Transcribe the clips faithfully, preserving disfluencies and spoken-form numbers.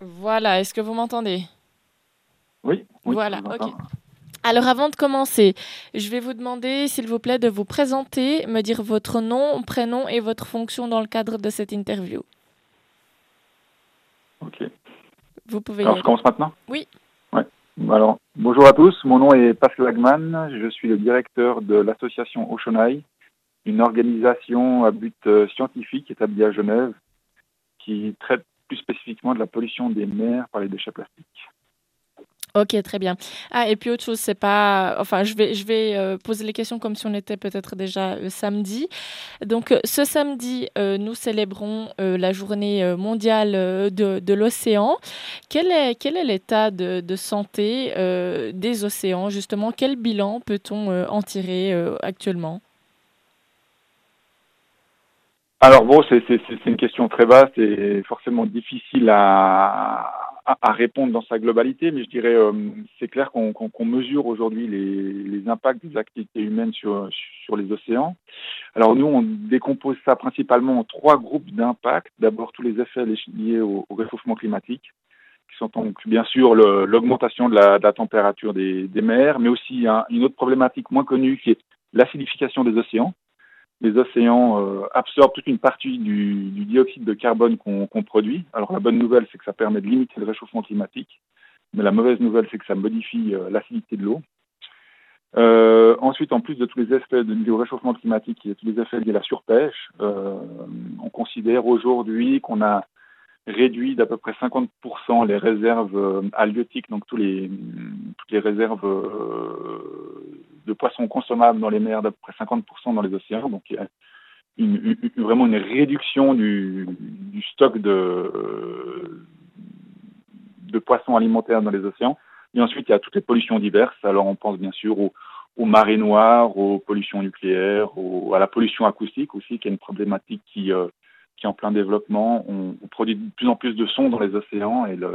Voilà, est-ce que vous m'entendez? Oui, oui, je Voilà, vous ok. entends. Alors avant de commencer, je vais vous demander, s'il vous plaît, de vous présenter, me dire votre nom, prénom et votre fonction dans le cadre de cette interview. Ok. Vous pouvez y Alors, je aller. commence maintenant? Oui, Ouais. Alors, bonjour à tous. Mon nom est Pascal Lagman. Je suis le directeur de l'association Ocean Eye, une organisation à but euh, scientifique établie à Genève qui traite plus spécifiquement de la pollution des mers par les déchets plastiques. ok, très bien. Ah, et puis autre chose, c'est pas... Enfin, je vais, je vais euh, poser les questions comme si on était peut-être déjà euh, samedi. Donc, euh, ce samedi, euh, nous célébrons euh, la journée euh, mondiale euh, de, de l'océan. Quel est, quel est l'état de, de santé euh, des océans, justement? Quel bilan peut-on euh, en tirer euh, actuellement? Alors bon, c'est c'est- c'est- c'est une question très vaste et forcément difficile à, à, à répondre dans sa globalité, mais je dirais euh, c'est clair qu'on qu'on, qu'on mesure aujourd'hui les, les impacts des activités humaines sur, sur les océans. Alors nous, on décompose ça principalement en trois groupes d'impact. D'abord, tous les effets liés au, au réchauffement climatique, qui sont donc bien sûr le- l'augmentation de la, de la température des, des mers, mais aussi hein, une autre problématique moins connue qui est l'acidification des océans. Les océans euh, absorbent toute une partie du, du dioxyde de carbone qu'on qu'on produit. Alors la bonne nouvelle, c'est que ça permet de limiter le réchauffement climatique, mais la mauvaise nouvelle, c'est que ça modifie euh, l'acidité de l'eau. Euh, ensuite, en plus de tous les effets de, du réchauffement climatique et tous les effets liés à la surpêche, euh, on considère aujourd'hui qu'on a réduit d'à peu près cinquante pour cent les réserves euh, halieutiques, donc tous les, toutes les réserves euh, de poissons consommables dans les mers, d'à peu près cinquante pour cent dans les océans. Donc il y a une, une, vraiment une réduction du, du stock de, de poissons alimentaires dans les océans. Et ensuite, il y a toutes les pollutions diverses. Alors, on pense bien sûr aux, aux marées noires, aux pollutions nucléaires, aux, à la pollution acoustique aussi, qui est une problématique qui, euh, qui est en plein développement. On, on produit de plus en plus de sons dans les océans et le,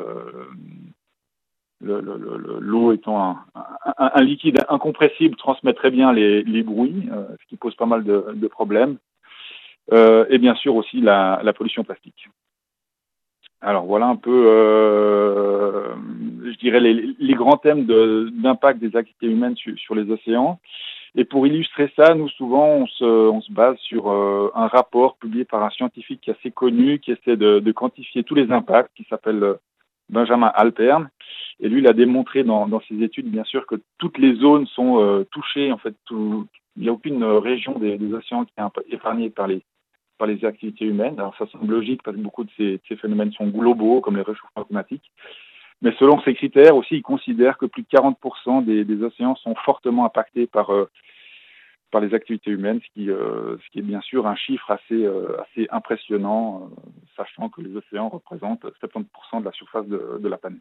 le, le, le, l'eau étant un, un, un, liquide incompressible transmet très bien les, les bruits, euh, ce qui pose pas mal de, de problèmes. Euh, et bien sûr aussi la, la pollution plastique. Alors voilà un peu, euh, je dirais, les, les grands thèmes de, d'impact des activités humaines sur, sur les océans. Et pour illustrer ça, nous souvent on se, on se base sur euh, un rapport publié par un scientifique qui est assez connu, qui essaie de, de quantifier tous les impacts, qui s'appelle euh, Benjamin Alpern. Et lui, il a démontré dans, dans ses études, bien sûr, que toutes les zones sont euh, touchées. En fait, tout, il n'y a aucune région des, des océans qui est épargnée par les par les activités humaines. Alors ça semble logique parce que beaucoup de ces, de ces phénomènes sont globaux, comme les réchauffements climatiques. Mais selon ces critères aussi, ils considèrent que plus de quarante pour cent des, des océans sont fortement impactés par, euh, par les activités humaines, ce qui, euh, ce qui est bien sûr un chiffre assez, euh, assez impressionnant, euh, sachant que les océans représentent soixante-dix pour cent de la surface de, de la planète.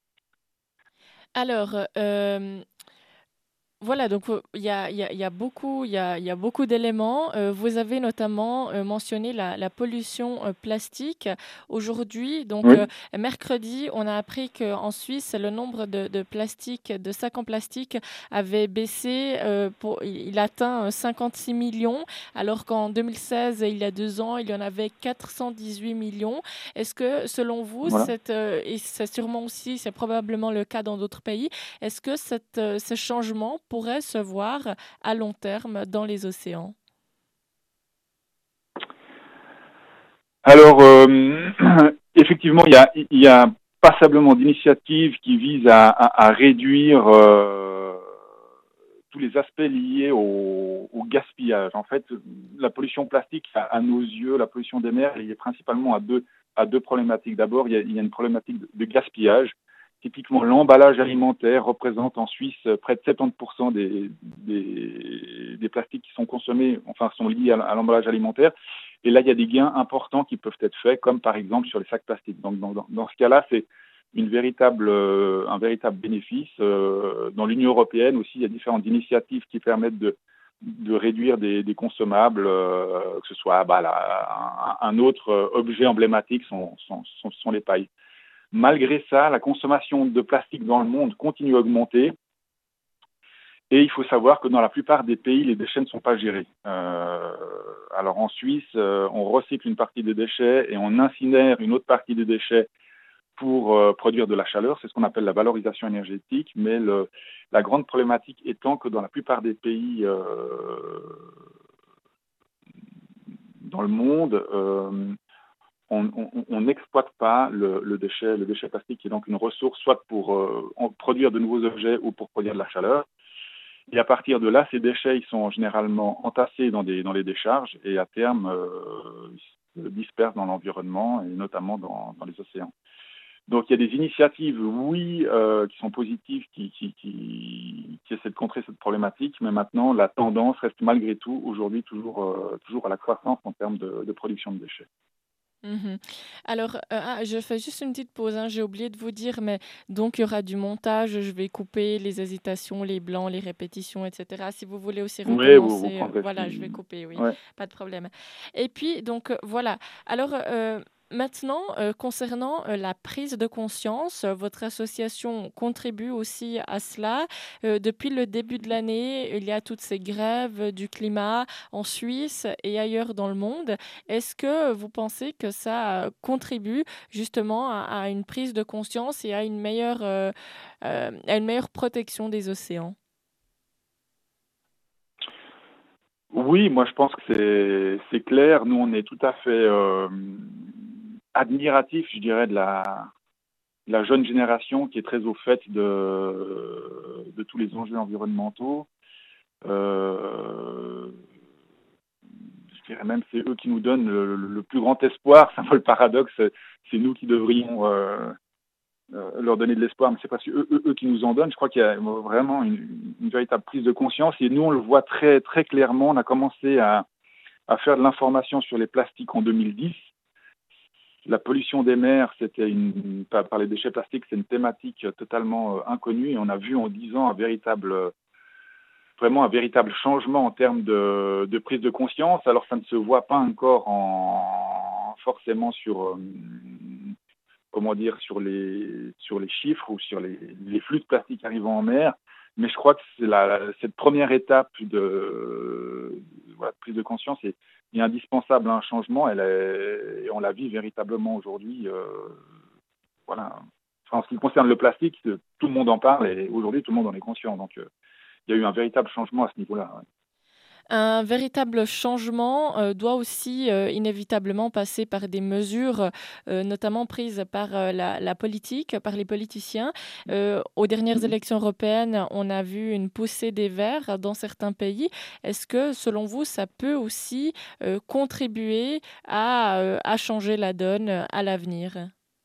Alors, euh, voilà, donc euh, il y a, il y a- il y a beaucoup, il y a, il y a beaucoup d'éléments. Euh, vous avez notamment euh, mentionné la, la pollution euh, plastique. Aujourd'hui, donc euh, Oui, mercredi, on a appris qu'en Suisse, le nombre de, de plastique, de sacs en plastique avait baissé. Euh, pour, il il atteint euh, cinquante-six millions, alors qu'en deux mille seize, il y a deux ans, il y en avait quatre cent dix-huit millions. Est-ce que, selon vous, voilà. cette, euh, et c'est sûrement aussi, c'est probablement le cas dans d'autres pays, est-ce que cette, euh, ce changement pourrait se voir à long terme dans les océans? Alors, euh, effectivement, il y a, il y a passablement d'initiatives qui visent à, à, à réduire euh, tous les aspects liés au, au gaspillage. En fait, la pollution plastique, à, à nos yeux, la pollution des mers, elle est principalement à deux, à deux problématiques. D'abord, il y a, il y a une problématique de, de gaspillage. Typiquement, l'emballage alimentaire représente en Suisse près de soixante-dix pour cent des, des, des plastiques qui sont consommés, enfin, sont liés à, à l'emballage alimentaire. Et là, il y a des gains importants qui peuvent être faits, comme par exemple sur les sacs plastiques. Donc, dans, dans, dans ce cas-là, c'est une véritable, euh, un véritable bénéfice. Euh, dans l'Union européenne aussi, il y a différentes initiatives qui permettent de, de réduire des, des consommables, euh, que ce soit bah, là, un, un autre objet emblématique sont, sont, sont, sont les pailles. Malgré ça, la consommation de plastique dans le monde continue à augmenter. Et il faut savoir que dans la plupart des pays, les déchets ne sont pas gérés. Euh, alors en Suisse, euh, on recycle une partie des déchets et on incinère une autre partie des déchets pour euh, produire de la chaleur. C'est ce qu'on appelle la valorisation énergétique. Mais le, la grande problématique étant que dans la plupart des pays euh, dans le monde, euh, on n'exploite pas le, le déchet, le déchet plastique qui est donc une ressource soit pour euh, produire de nouveaux objets ou pour produire de la chaleur. Et à partir de là, ces déchets ils sont généralement entassés dans, des, dans les décharges et à terme euh, ils se dispersent dans l'environnement et notamment dans, dans les océans. Donc il y a des initiatives, oui, euh, qui sont positives, qui, qui, qui, qui essaient de contrer cette problématique, mais maintenant la tendance reste malgré tout aujourd'hui toujours, euh, toujours à la croissance en termes de, de production de déchets. Mmh. Alors, heu, ah, je fais juste une petite pause, hein, j'ai oublié de vous dire, mais donc il y aura du montage, je vais couper les hésitations, les blancs, les répétitions et cetera. Si vous voulez aussi Oui, vous, vous recommencer, heu, prendrez ce voilà, je vais qui... couper, oui, Ouais. pas de problème. Et puis donc, heu, voilà. Alors, heu, maintenant, heu, concernant, heu, la prise de conscience, heu, votre association contribue aussi à cela. Heu, depuis le début de l'année, il y a toutes ces grèves, heu, du climat en Suisse et ailleurs dans le monde. Est-ce que vous pensez que ça, heu, contribue justement à à une prise de conscience et à une meilleure, heu, hem, à une meilleure protection des océans? Oui, moi je pense que c'est c'est clair. Nous, on est tout à fait euh, admiratifs, je dirais, de la, de la jeune génération qui est très au fait de, de tous les enjeux environnementaux. Euh, je dirais même c'est eux qui nous donnent le, le- le plus grand espoir. C'est un peu le paradoxe. C'est nous qui devrions euh, euh, leur donner de l'espoir, mais c'est pas eux, eux, eux qui nous en donnent. Je crois qu'il y a vraiment une, une véritable prise de conscience et nous, on le voit très, très clairement. On a commencé à, à faire de l'information sur les plastiques en deux mille dix. La pollution des mers, c'était une, par, par les déchets plastiques, c'est une thématique totalement euh, inconnue et on a vu en dix ans un véritable, vraiment un véritable changement en termes de, de prise de conscience. Alors ça ne se voit pas encore en, forcément sur, euh, comment dire, sur les, sur les chiffres ou sur les, les flux de plastique arrivant en mer. Mais je crois que c'est la, cette première étape de, voilà, de prise de conscience est, est indispensable à un changement. Elle est, et on la vit véritablement aujourd'hui. Euh, voilà. Enfin, en ce qui concerne le plastique, tout le monde en parle et aujourd'hui tout le monde en est conscient. Donc euh, il y a eu un véritable changement à ce niveau-là. Ouais. Un véritable changement, heu, doit aussi, heu, inévitablement passer par des mesures, heu, notamment prises par, heu, la la politique, par les politiciens. Heu, aux dernières Mhm. élections européennes, on a vu une poussée des Verts dans certains pays. Est-ce que, selon vous, ça peut aussi, heu, contribuer à, heu, à changer la donne, heu, à l'avenir?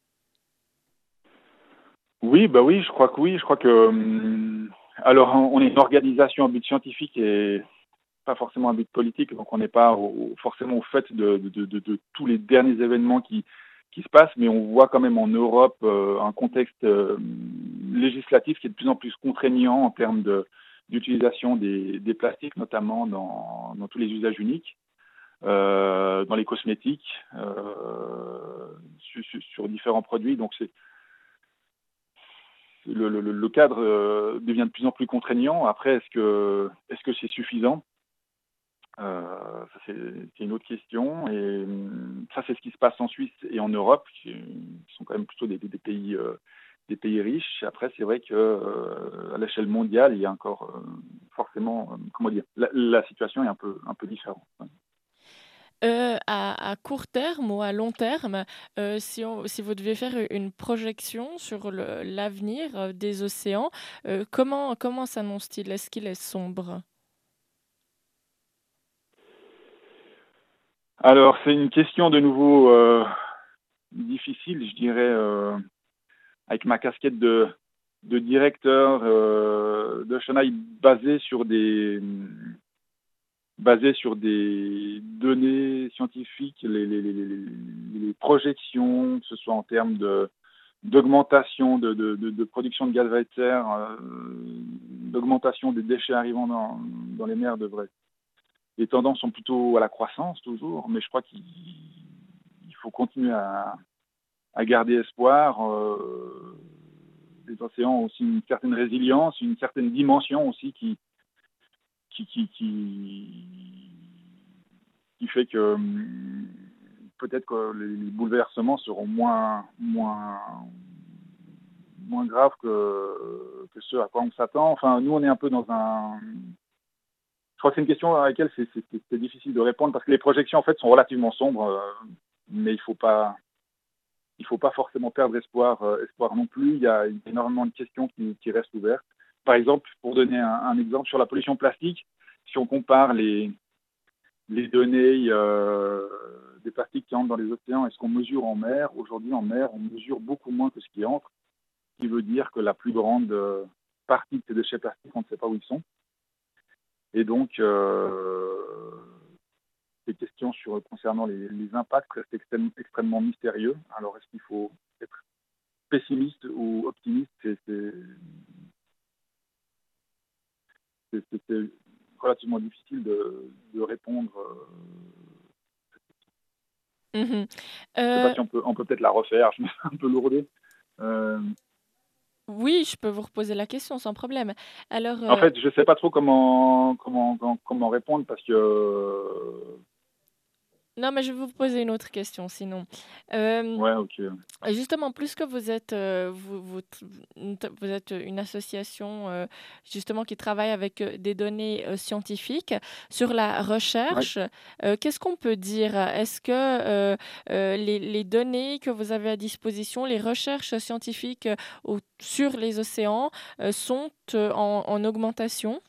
Oui, bah oui, je crois que oui. Je crois que hum, alors on est une organisation à but scientifique et pas forcément un but politique, donc on n'est pas au, forcément au fait de, de, de, de tous les derniers événements qui, qui se passent, mais on voit quand même en Europe euh, un contexte euh, législatif qui est de plus en plus contraignant en termes de, d'utilisation des, des plastiques, notamment dans, dans tous les usages uniques, euh, dans les cosmétiques, euh, sur, sur, sur différents produits. Donc c'est le, le, le cadre euh, devient de plus en plus contraignant. Après, est-ce que est-ce que c'est suffisant? Euh, ça, c'est, c'est une autre question. Et euh, ça, c'est ce qui se passe en Suisse et en Europe, qui, qui sont quand même plutôt des, des pays, euh, des pays riches. Après, c'est vrai que euh, à l'échelle mondiale, il y a encore euh, forcément, euh, comment dire, la, la situation est un peu, un peu différente. Heu, à à court terme ou à long terme, heu, si on si vous deviez faire une projection sur le l'avenir, heu, des océans, heu, comment comment s'annonce-t-il? Est-ce qu'il est sombre? Alors, c'est une question de nouveau euh, difficile, je dirais, euh, avec ma casquette de, de directeur euh, de Chenaille basée sur des basé sur des données scientifiques, les, les, les, les projections, que ce soit en termes de d'augmentation de, de, de, de production de gaz à effet de serre, euh, d'augmentation des déchets arrivant dans, dans les mers devraient. Les tendances sont plutôt à la croissance toujours, mais je crois qu'il il faut continuer à, à garder espoir. Euh, les océans ont aussi une certaine résilience, une certaine dimension aussi qui, qui, qui, qui, qui fait que peut-être que les, les bouleversements seront moins, moins, moins graves que, que ceux à quoi on s'attend. Enfin, nous, on est un peu dans un... Je crois que c'est une question à laquelle c'est, c'est, c'est difficile de répondre parce que les projections, en fait, sont relativement sombres, euh, mais il faut pas... Il ne faut pas forcément perdre espoir, euh, espoir non plus. Il y a énormément de questions qui, qui restent ouvertes. Par exemple, pour donner un, un exemple sur la pollution plastique, si on compare les, les données euh, des plastiques qui entrent dans les océans et ce qu'on mesure en mer, aujourd'hui en mer, on mesure beaucoup moins que ce qui entre, ce qui veut dire que la plus grande euh, partie de ces déchets plastiques, on ne sait pas où ils sont. Et donc, euh, ces questions sur, concernant les, les impacts restent extrême, extrêmement mystérieux. Alors, est-ce qu'il faut être pessimiste ou optimiste? C'est, c'est, c'est, c'est relativement difficile de, de répondre. Mmh. Je ne sais pas Heu, si on peut, on peut peut-être la refaire, je me suis un peu lourdé. Euh, oui, je peux vous reposer la question sans problème. Alors, en heu fait, je ne sais pas trop comment, comment, comment, comment répondre parce que... non, mais je vais vous poser une autre question sinon. Hem Ouais, ok. Justement, plus que vous êtes, heu, vous vous t une t vous êtes une association, heu, justement qui travaille avec, heu, des données, heu, scientifiques. Sur la Ouais. recherche, heu, qu'est-ce qu'on peut dire? Est-ce que, heu heu, les les données que vous avez à disposition, les recherches scientifiques, heu, au sur les océans, heu, sont, heu, en en augmentation?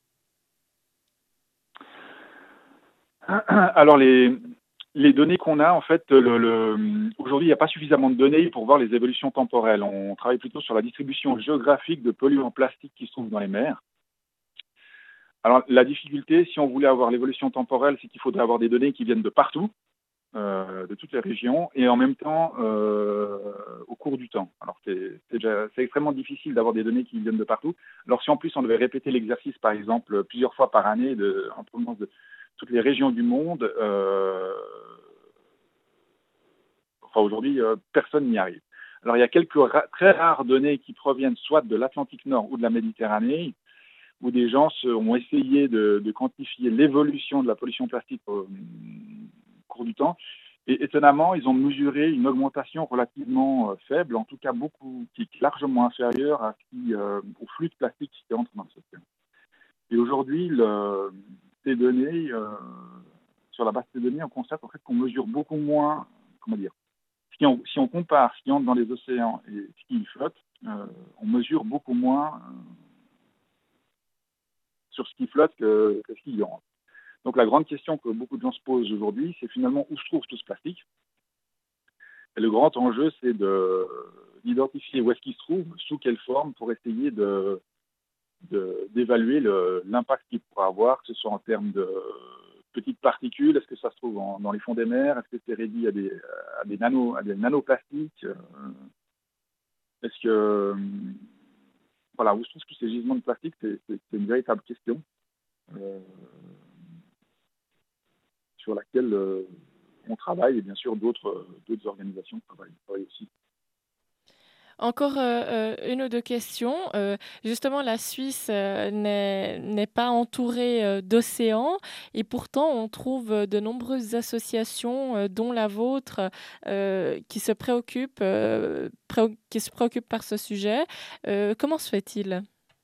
Alors, les, les données qu'on a, en fait, le, le, aujourd'hui, il n'y a pas suffisamment de données pour voir les évolutions temporelles. On travaille plutôt sur la distribution géographique de polluants plastiques qui se trouvent dans les mers. Alors, la difficulté, si on voulait avoir l'évolution temporelle, c'est qu'il faudrait avoir des données qui viennent de partout, euh, de toutes les régions, et en même temps euh, au cours du temps. Alors, c'est, c'est, déjà, c'est extrêmement difficile d'avoir des données qui viennent de partout. Alors, si en plus on devait répéter l'exercice, par exemple, plusieurs fois par année, de, en provenance de toutes les régions du monde, euh, enfin aujourd'hui, euh, personne n'y arrive. Alors, il y a quelques ra- très rares données qui proviennent soit de l'Atlantique Nord ou de la Méditerranée, où des gens se, ont essayé de, de quantifier l'évolution de la pollution plastique au, au cours du temps. Et étonnamment, ils ont mesuré une augmentation relativement euh, faible, en tout cas beaucoup, qui est largement inférieure à ce qui, euh, au flux de plastique qui entre dans le système. Et aujourd'hui, le, ces données, euh, sur la base de ces données, on constate en fait qu'on mesure beaucoup moins, comment dire, si on, si on compare ce qui entre dans les océans et ce qui y flotte, euh, on mesure beaucoup moins euh, sur ce qui flotte que, que ce qui y rentre. Donc la grande question que beaucoup de gens se posent aujourd'hui, c'est finalement où se trouve tout ce plastique. Et le grand enjeu, c'est de, d'identifier où est-ce qu'il se trouve, sous quelle forme, pour essayer de, de, d'évaluer le, l'impact qu'il pourra avoir, que ce soit en termes de petites particules, est-ce que ça se trouve en, dans les fonds des mers, est-ce que c'est réduit à des, à des, nano, à des nanoplastiques, euh, est-ce que... Voilà, où se trouvent tous ces gisements de plastique, c'est, c'est, c'est une véritable question. Euh, sur laquelle euh, on travaille et bien sûr d'autres, euh, d'autres organisations travaillent, travaillent aussi. Encore, heu heu, une ou deux questions. Heu, justement, la Suisse, heu, n'est n'est pas entourée, heu, d'océans et pourtant on trouve, heu, de nombreuses associations, heu, dont la vôtre, heu, qui se préoccupent, heu, préo qui se préoccupent par ce sujet. Heu, comment se fait-il?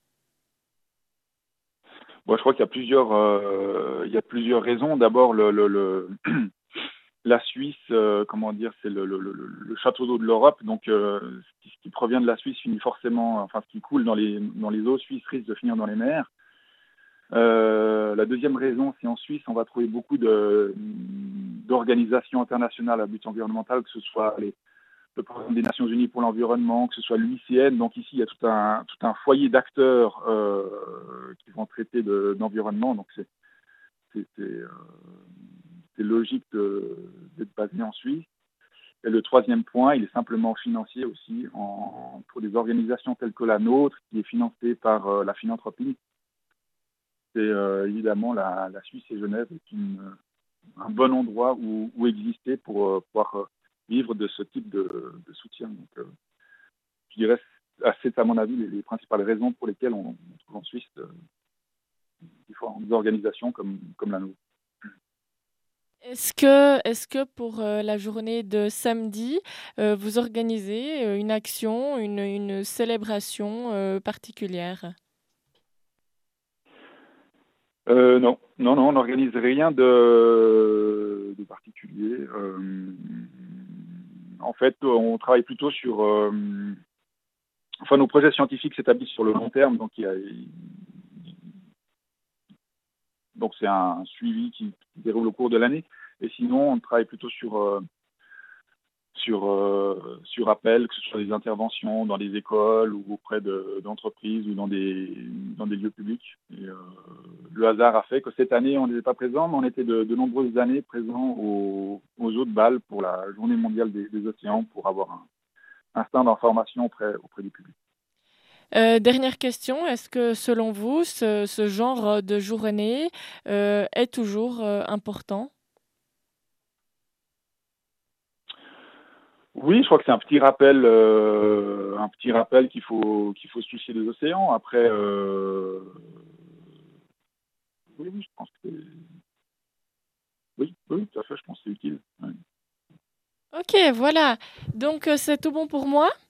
Bon, je crois qu'il y a plusieurs, euh, il y a plusieurs raisons. D'abord, le, le, le la Suisse, euh, comment dire, c'est le, le, le, le château d'eau de l'Europe. Donc, euh, ce, qui, ce qui provient de la Suisse finit forcément, enfin, ce qui coule dans les, dans les eaux suisses risque de finir dans les mers. Euh, la deuxième raison, c'est en Suisse, on va trouver beaucoup de, d'organisations internationales à but environnemental, que ce soit les, le programme des Nations Unies pour l'environnement, que ce soit l'U I C N. Donc ici, il y a tout un, tout un foyer d'acteurs euh, qui vont traiter de, d'environnement. Donc c'est, c'est, c'est, euh, c'est logique de, d'être basé en Suisse. Et le troisième point, il est simplement financier aussi en, pour des organisations telles que la nôtre, qui est financée par euh, la philanthropie. C'est euh, évidemment la, la Suisse et Genève est une, un bon endroit où, où exister pour euh, pouvoir euh, vivre de ce type de, de soutien. Donc, euh, je dirais, c'est à mon avis les, les principales raisons pour lesquelles on, on trouve en Suisse euh, différentes organisations comme, comme la nôtre. Est-ce que, est-ce que pour euh, la journée de samedi, euh, vous organisez euh, une action, une, une célébration euh, particulière? Euh, non, non, non, on n'organise rien de, de particulier. Euh, en fait, on travaille plutôt sur... euh, enfin, nos projets scientifiques s'établissent sur le long terme, donc il y a, donc c'est un suivi qui se déroule au cours de l'année. Et sinon, on travaille plutôt sur, euh, sur, euh, sur appel, que ce soit des interventions dans des écoles ou auprès de- d'entreprises ou dans des, dans des lieux publics. Et, euh, le hasard a fait que cette année, on n'était pas présent, mais on était de, de nombreuses années présents aux, aux eaux de Bâle pour la Journée mondiale des, des océans, pour avoir un, un stand d'information auprès, auprès du public. Euh, dernière question, est-ce que selon vous, ce, ce genre de journée euh, est toujours euh, important? Oui, je crois que c'est un petit rappel, euh, un petit rappel qu'il faut qu'il faut se soucier des océans. Après, euh, oui, oui, je pense que c'est- oui, oui, tout à fait, je pense que c'est utile. Ouais. Ok, voilà. Donc, euh, c'est tout bon pour moi.